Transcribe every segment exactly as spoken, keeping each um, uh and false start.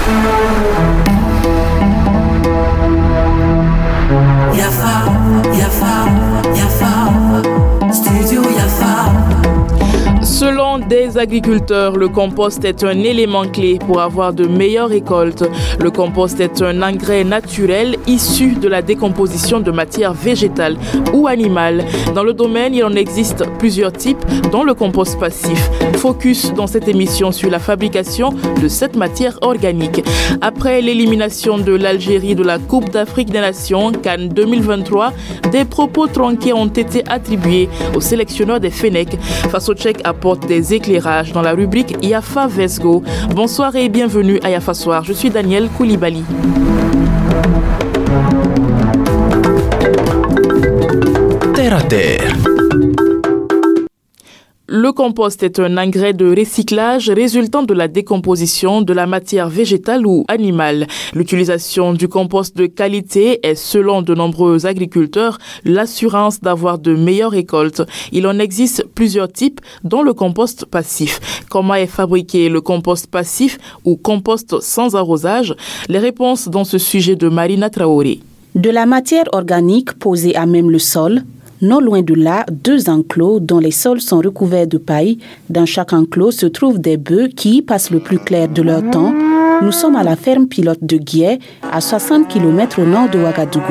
Yafa, Yafa, Yafa, Studio Yafa. Selon des agriculteurs, le compost est un élément clé pour avoir de meilleures récoltes. Le compost est un engrais naturel issu de la décomposition de matières végétales ou animales. Dans le domaine, il en existe plusieurs types, dont le compost passif. Focus dans cette émission sur la fabrication de cette matière organique. Après l'élimination de l'Algérie de la Coupe d'Afrique des Nations, Cannes deux mille vingt-trois, des propos tronqués ont été attribués au sélectionneur des Fennecs. Fasotchek apporte des éclairages dans la rubrique Yafa Vesgo. Bonsoir et bienvenue à Yafa Soir. Je suis Daniel Koulibaly. Terre à terre. Le compost est un engrais de recyclage résultant de la décomposition de la matière végétale ou animale. L'utilisation du compost de qualité est, selon de nombreux agriculteurs, l'assurance d'avoir de meilleures récoltes. Il en existe plusieurs types, dont le compost passif. Comment est fabriqué le compost passif ou compost sans arrosage? Les réponses dans ce sujet de Marina Traoré. De la matière organique posée à même le sol. Non loin de là, deux enclos dont les sols sont recouverts de paille. Dans chaque enclos se trouvent des bœufs qui y passent le plus clair de leur temps. Nous sommes à la ferme pilote de Guiers, à soixante kilomètres au nord de Ouagadougou.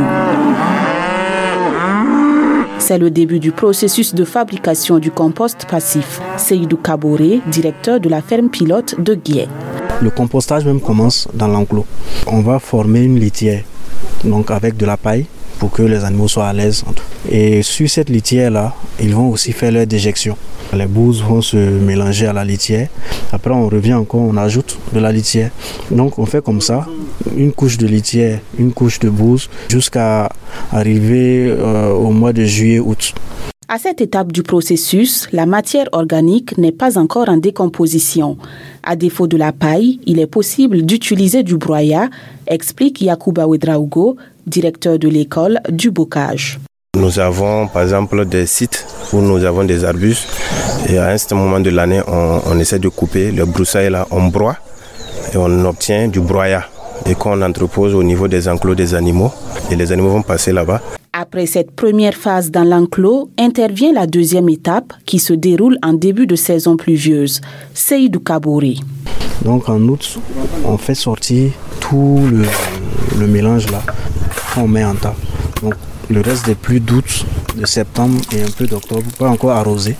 C'est le début du processus de fabrication du compost passif. Seydou Kaboré, directeur de la ferme pilote de Guiers. Le compostage même commence dans l'enclos. On va former une litière, donc avec de la paille, pour que les animaux soient à l'aise. Et sur cette litière-là, ils vont aussi faire leur déjection. Les bouses vont se mélanger à la litière. Après, on revient encore, on ajoute de la litière. Donc, on fait comme ça, une couche de litière, une couche de bouse, jusqu'à arriver euh, au mois de juillet-août. À cette étape du processus, la matière organique n'est pas encore en décomposition. À défaut de la paille, il est possible d'utiliser du broyat, explique Yacouba Ouedraogo, directeur de l'école du bocage. Nous avons par exemple des sites où nous avons des arbustes et à un certain moment de l'année, on, on essaie de couper le broussailles là, on broie et on obtient du broyat et qu'on entrepose au niveau des enclos des animaux et les animaux vont passer là-bas. Après cette première phase dans l'enclos, intervient la deuxième étape qui se déroule en début de saison pluvieuse. Seydou Kaboré. Donc en août, on fait sortir tout le, le mélange là qu'on met en tas. Donc le reste des pluies d'août, de septembre et un peu d'octobre, pas encore arroser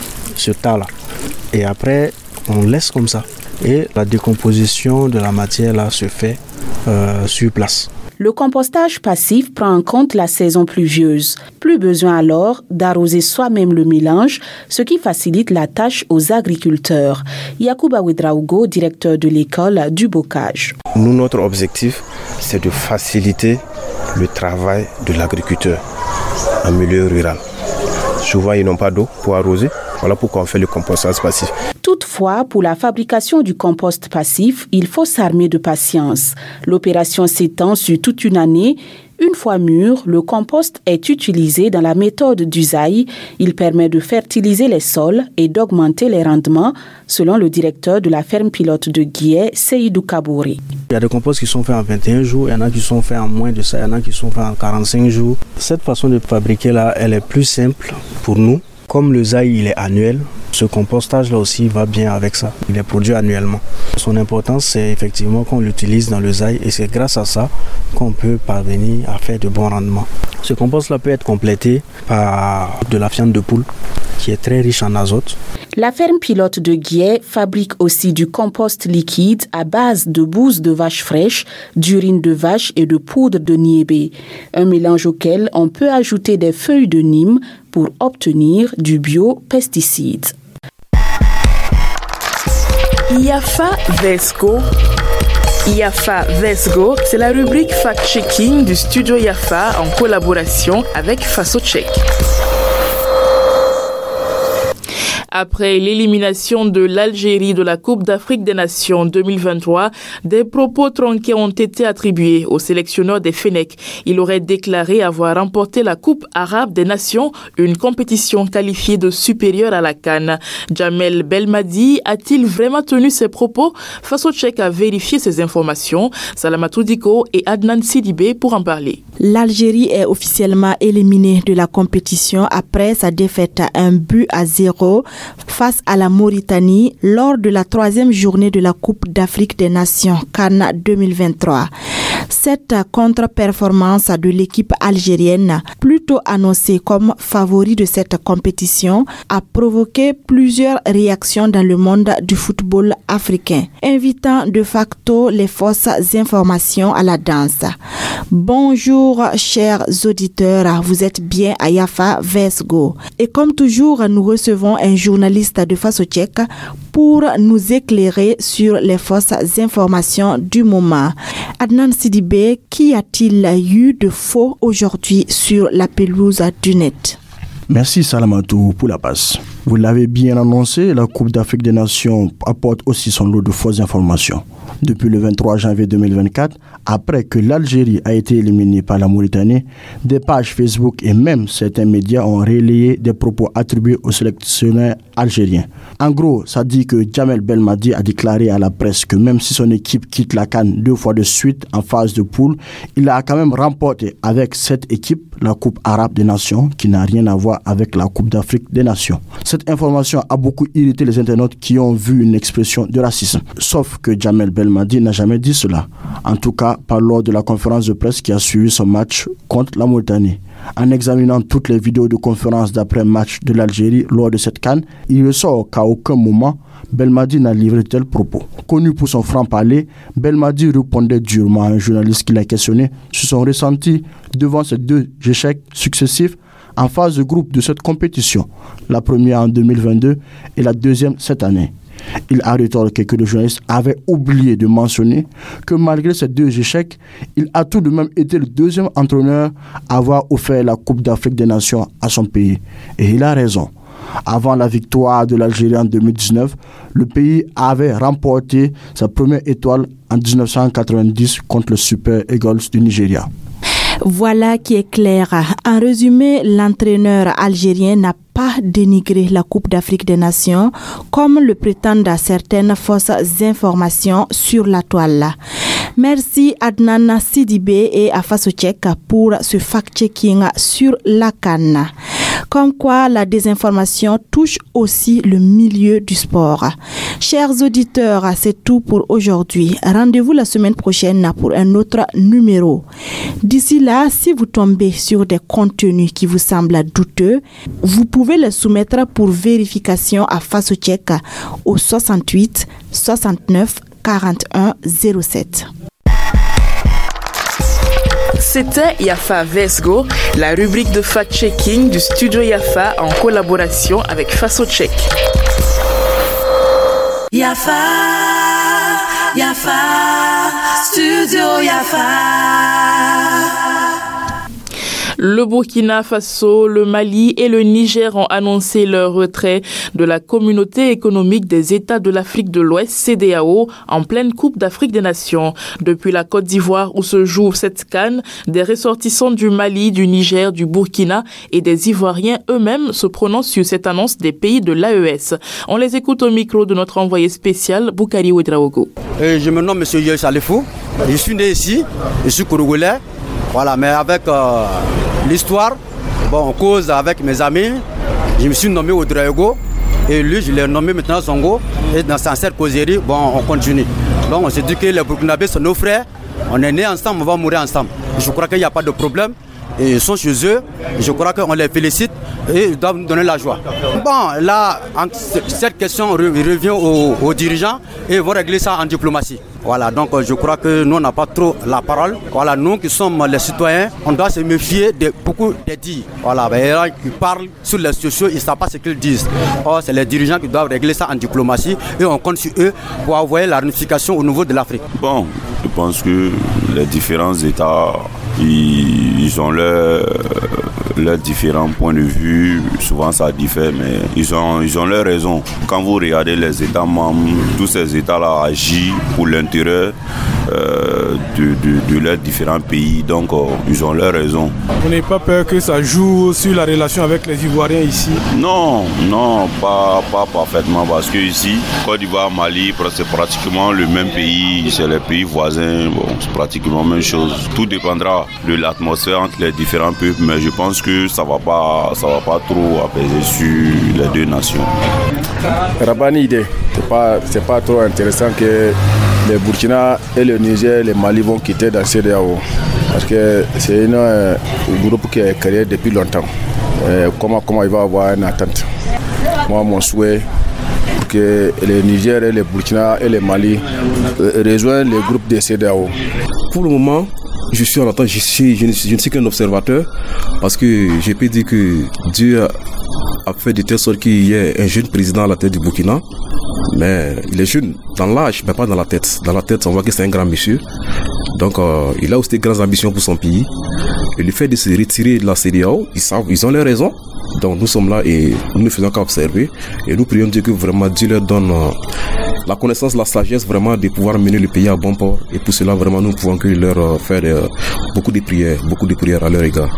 ce tas là. Et après, on laisse comme ça. Et la décomposition de la matière là se fait euh, sur place. Le compostage passif prend en compte la saison pluvieuse. Plus besoin alors d'arroser soi-même le mélange, ce qui facilite la tâche aux agriculteurs. Yacouba Ouedraogo, directeur de l'école du bocage. Nous, notre objectif, c'est de faciliter le travail de l'agriculteur en milieu rural. Souvent, ils n'ont pas d'eau pour arroser. Voilà pourquoi on fait le compostage passif. Toutefois, pour la fabrication du compost passif, il faut s'armer de patience. L'opération s'étend sur toute une année. Une fois mûr, le compost est utilisé dans la méthode d'Usaï. Il permet de fertiliser les sols et d'augmenter les rendements, selon le directeur de la ferme pilote de Guiers, Seydou Kaboré. Il y a des composts qui sont faits en vingt et un jours, il y en a qui sont faits en moins de ça, il y en a qui sont faits en quarante-cinq jours. Cette façon de fabriquer là, elle est plus simple pour nous. Comme le zaï il est annuel, ce compostage là aussi va bien avec ça. Il est produit annuellement. Son importance c'est effectivement qu'on l'utilise dans le zaï et c'est grâce à ça qu'on peut parvenir à faire de bons rendements. Ce compost là peut être complété par de la fiente de poule qui est très riche en azote. La ferme pilote de Guiers fabrique aussi du compost liquide à base de bouse de vache fraîche, d'urine de vache et de poudre de niébé. Un mélange auquel on peut ajouter des feuilles de nîmes pour obtenir du biopesticide. Yafa Vesgo. Yafa Vesgo, c'est la rubrique fact-checking du studio Yafa en collaboration avec Fasotchek. Après l'élimination de l'Algérie de la Coupe d'Afrique des Nations deux mille vingt-trois, des propos tronqués ont été attribués au sélectionneur des Fennecs. Il aurait déclaré avoir remporté la Coupe arabe des Nations, une compétition qualifiée de supérieure à la CAN. Djamel Belmadi a-t-il vraiment tenu ses propos? Faso Tchèque a vérifié ces informations. Salamatou Diko et Adnan Sidibé pour en parler. L'Algérie est officiellement éliminée de la compétition après sa défaite à un but à zéro face à la Mauritanie lors de la troisième journée de la Coupe d'Afrique des Nations CAN deux mille vingt-trois. Cette contre-performance de l'équipe algérienne, plutôt annoncée comme favori de cette compétition, a provoqué plusieurs réactions dans le monde du football africain, invitant de facto les fausses informations à la danse. Bonjour chers auditeurs, vous êtes bien à Yafa Vesgo. Et comme toujours, nous recevons un journaliste de Faso Tchèque pour nous éclairer sur les fausses informations du moment. Adnan Sidibé, qu'y a-t-il eu de faux aujourd'hui sur la pelouse du net? Merci Salamatou pour la passe. Vous l'avez bien annoncé, la Coupe d'Afrique des Nations apporte aussi son lot de fausses informations. Depuis le vingt-trois janvier deux mille vingt-quatre, après que l'Algérie a été éliminée par la Mauritanie, des pages Facebook et même certains médias ont relayé des propos attribués au sélectionneur algérien. En gros, ça dit que Djamel Belmadi a déclaré à la presse que même si son équipe quitte la CAN deux fois de suite en phase de poule, il a quand même remporté avec cette équipe la Coupe arabe des Nations qui n'a rien à voir avec la Coupe d'Afrique des Nations. Cette information a beaucoup irrité les internautes qui ont vu une expression de racisme. Sauf que Djamel Belmadi n'a jamais dit cela. En tout cas, pas lors de la conférence de presse qui a suivi son match contre la Mauritanie. En examinant toutes les vidéos de conférence d'après-match de l'Algérie lors de cette CAN, il ressort qu'à aucun moment, Belmadi n'a livré tel propos. Connu pour son franc-parler, Belmadi répondait durement à un journaliste qui l'a questionné sur son ressenti devant ces deux échecs successifs en phase de groupe de cette compétition, la première en deux mille vingt-deux et la deuxième cette année. Il a rétorqué que le journaliste avait oublié de mentionner que malgré ces deux échecs, il a tout de même été le deuxième entraîneur à avoir offert la Coupe d'Afrique des Nations à son pays. Et il a raison. Avant la victoire de l'Algérie en deux mille dix-neuf, le pays avait remporté sa première étoile en dix-neuf cent quatre-vingt-dix contre le Super Eagles du Nigeria. Voilà qui est clair. En résumé, l'entraîneur algérien n'a pas dénigré la Coupe d'Afrique des Nations comme le prétendent certaines fausses informations sur la toile. Merci Adnan Sidibé et à Faso Tchèque pour ce fact-checking sur la CAN. Comme quoi la désinformation touche aussi le milieu du sport. Chers auditeurs, c'est tout pour aujourd'hui. Rendez-vous la semaine prochaine pour un autre numéro. D'ici là, si vous tombez sur des contenus qui vous semblent douteux, vous pouvez les soumettre pour vérification à Faso Tchèque au soixante-huit soixante-neuf quarante-et-un zéro sept. C'était Yafa Vesgo, la rubrique de fact-checking du studio Yafa en collaboration avec Faso Tchèque. Yafa, Yafa, studio Yafa. Le Burkina Faso, le Mali et le Niger ont annoncé leur retrait de la communauté économique des États de l'Afrique de l'Ouest, C E D E A O, en pleine Coupe d'Afrique des Nations. Depuis la Côte d'Ivoire où se joue cette CAN, des ressortissants du Mali, du Niger, du Burkina et des Ivoiriens eux-mêmes se prononcent sur cette annonce des pays de l'A E S. On les écoute au micro de notre envoyé spécial, Boukari Ouedraogo. Je me nomme M. Yoy Salifou, je suis né ici, je suis congolais, voilà, mais avec euh, l'histoire, bon, on cause avec mes amis, je me suis nommé Ouedraogo et lui je l'ai nommé maintenant Songo et dans cette causerie, bon, on continue. Donc on s'est dit que les Burkinabés sont nos frères, on est nés ensemble, on va mourir ensemble. Je crois qu'il n'y a pas de problème. Et ils sont chez eux, je crois qu'on les félicite et ils doivent nous donner la joie. Bon, là, cette question revient aux, aux dirigeants et ils vont régler ça en diplomatie. Voilà, donc je crois que nous, on n'a pas trop la parole. Voilà, nous qui sommes les citoyens, on doit se méfier de beaucoup des dits. Voilà, les gens qui parlent sur les sociaux, ils ne savent pas ce qu'ils disent. Or, c'est les dirigeants qui doivent régler ça en diplomatie et on compte sur eux pour envoyer la réunification au niveau de l'Afrique. Bon, je pense que les différents États, ils ont leur leurs différents points de vue. Souvent ça diffère, mais ils ont, ils ont leurs raisons. Quand vous regardez les États membres, tous ces États-là agissent pour l'intérêt euh, de, de, de leurs différents pays. Donc euh, ils ont leurs raisons. Vous n'avez pas peur que ça joue sur la relation avec les Ivoiriens ici? Non, non, pas, pas parfaitement, parce que ici, Côte d'Ivoire, Mali, c'est pratiquement le même pays, c'est les pays voisins, bon, c'est pratiquement la même chose. Tout dépendra de l'atmosphère entre les différents peuples, mais je pense que ça va pas, ça va pas trop apaiser sur les deux nations. Rabani idée, c'est pas, c'est pas trop intéressant que les Burkina et le Niger, les Mali vont quitter dans C E D E A O, parce que c'est une, un groupe qui est créé depuis longtemps. Et comment, comment il va avoir une attente? Moi, mon souhait, que les Niger et les Burkina et les Mali rejoignent le groupe des C E D E A O. Pour le moment, je suis en attente, je, suis, je, ne, je ne suis qu'un observateur, parce que je peux dire que Dieu a, a fait de telle sorte qu'il y ait un jeune président à la tête du Burkina, mais il est jeune dans l'âge, mais pas dans la tête. Dans la tête, on voit que c'est un grand monsieur. Donc, euh, il a aussi des grandes ambitions pour son pays. Et le fait de se retirer de la C E D E A O, ils savent, ils ont leurs raisons. Donc, nous sommes là et nous ne faisons qu'observer. Et nous prions Dieu que vraiment Dieu leur donne euh, la connaissance, la sagesse vraiment de pouvoir mener le pays à bon port. Et pour cela, vraiment, nous pouvons que leur euh, faire euh, beaucoup de prières, beaucoup de prières à leur égard.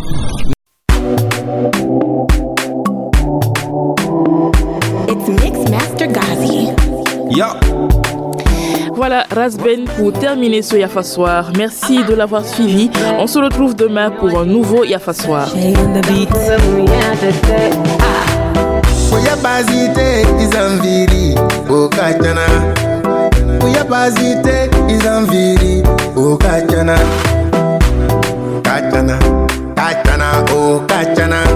It's Mix Master Gazi. Yeah. Voilà, Razben pour terminer ce Yafa Soir. Merci de l'avoir suivi. On se retrouve demain pour un nouveau Yafa Soir. Katana, katana, oh katana.